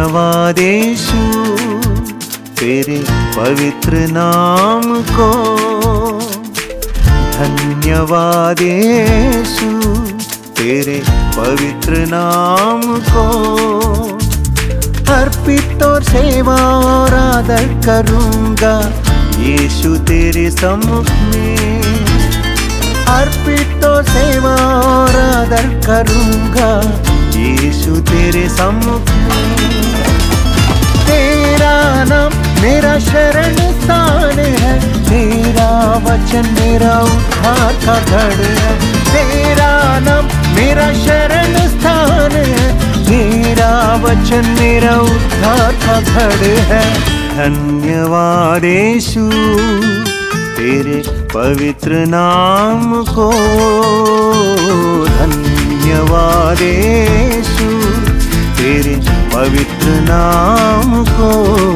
धन्यवाद यीशु तेरे पवित्र नाम को, धन्यवाद यीशु तेरे पवित्र नाम को। अर्पित और सेवा और आदर करूँगा यीशु तेरे सम्मुख में, अर्पित और सेवा और आदर करूँगा यीशु तेरे सम्मुख में। तेरा नाम मेरा शरण स्थान है, तेरा वचन मेरा उद्धार का गढ़ है। तेरा नाम मेरा शरण स्थान है, तेरा वचन मेरा उद्धार का गढ़ है। धन्यवाद यीशु तेरे पवित्र नाम को, धन्यवाद यीशु तेरे पवित्र नाम को।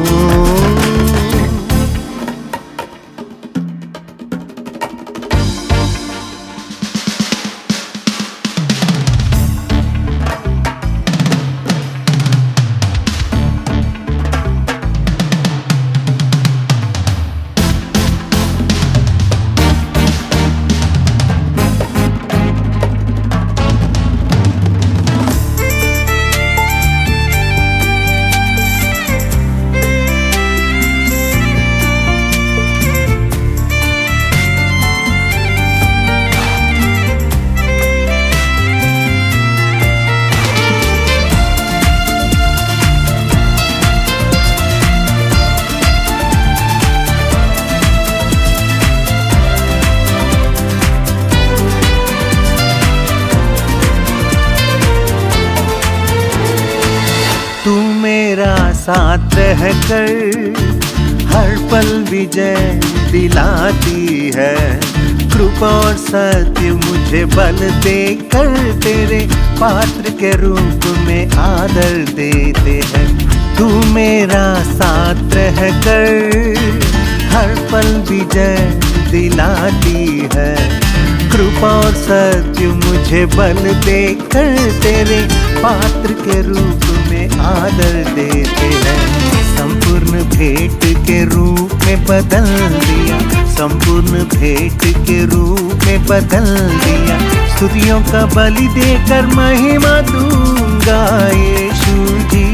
साथ रहकर हर पल विजय दिलाती है, कृपा और सत्य मुझे बल देकर तेरे पात्र के रूप में आदर देते हैं। तू मेरा साथ रहकर हर पल विजय दिलाती है, कृपा और सत्य मुझे बल देकर तेरे पात्र के रूप में आदर देते हैं। संपूर्ण भेंट के रूप में बदल दिया, संपूर्ण भेंट के रूप में बदल दिया। स्तुतियों का बलि देकर महिमा दूंगा यीशु जी,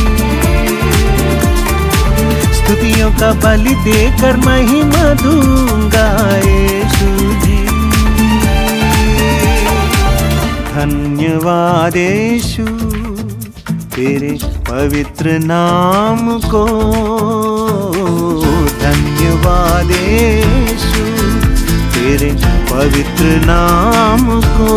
स्तुतियों का बलि देकर महिमा दूंगा यीशु जी। धन्यवाद यीशु तेरे पवित्र नाम को, धन्यवाद यीशु तेरे पवित्र नाम को।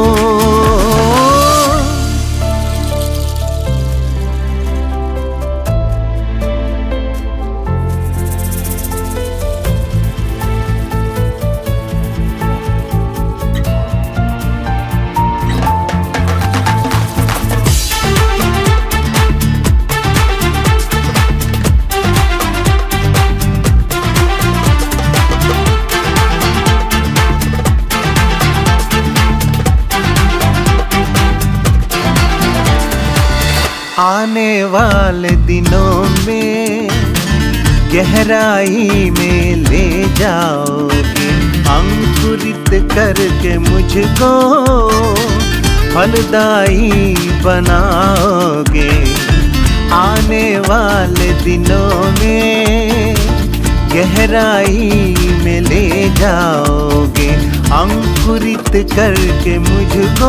आने वाले दिनों में गहराई में ले जाओगे, अंकुरित करके मुझको फलदायी बनाओगे। आने वाले दिनों में गहराई में ले जाओगे, अंकुरित करके मुझको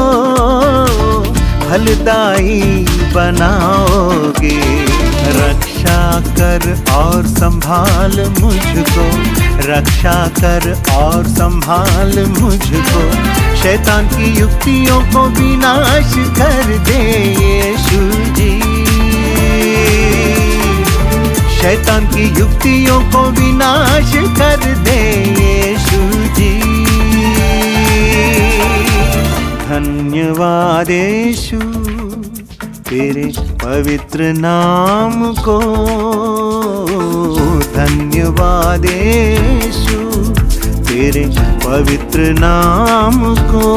फलदायी बनाओगे। रक्षा कर और संभाल मुझको, रक्षा कर और संभाल मुझको। शैतान की युक्तियों को विनाश कर दे यीशु जी, शैतान की युक्तियों को विनाश कर दे यीशु जी। धन्यवाद यीशु तेरे पवित्र नाम को, धन्यवाद यीशु तेरे पवित्र नाम को।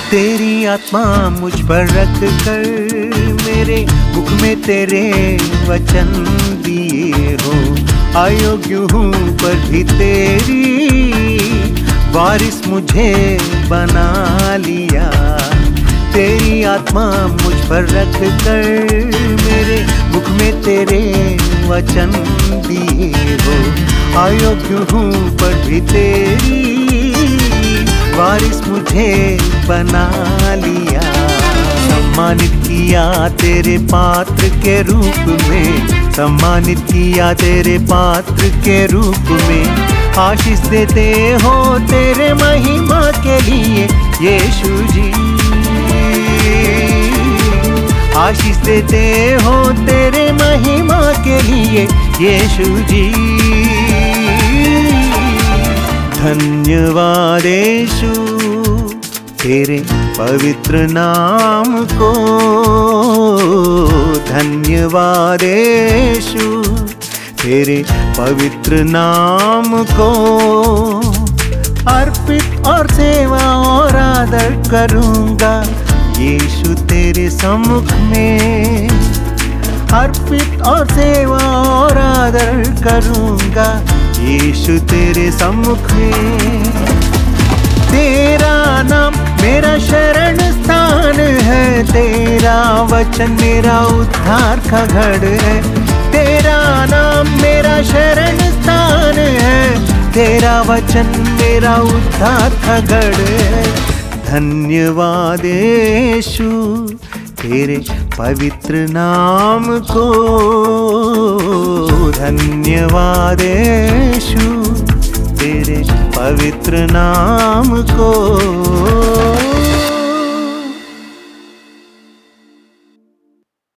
तेरी आत्मा मुझ पर रख कर मेरे मुख में तेरे वचन दिए हो। अयोग्य हूँ पर भी तेरी वारिस मुझे बना लिया। तेरी आत्मा मुझ पर रख कर मेरे मुख में तेरे वचन दिए हो। अयोग्य हूँ पर भी तेरी वारिस मुझे बना लिया। सम्मानित किया तेरे पात्र के रूप में, सम्मानित किया तेरे पात्र के रूप में। आशीष देते हो तेरे महिमा के लिए यीशु जी। आशीष देते हो तेरे महिमा के लिए यीशु जी। धन्यवाद यीशु तेरे पवित्र नाम को। धन्यवाद यीशु तेरे पवित्र नाम को। अर्पित और सेवा और आदर करूँगा यीशु तेरे सम्मुख में। अर्पित और सेवा और आदर करूँगा यीशु तेरे सम्मुख में। तेरा नाम मेरा शरण स्थान है, तेरा वचन मेरा उद्धार का गढ़ है। तेरा नाम मेरा शरण स्थान है, तेरा वचन मेरा उद्धार का गढ़ है। धन्यवाद यीशु तेरे पवित्र नाम को। धन्यवाद यीशु तेरे पवित्र नाम को।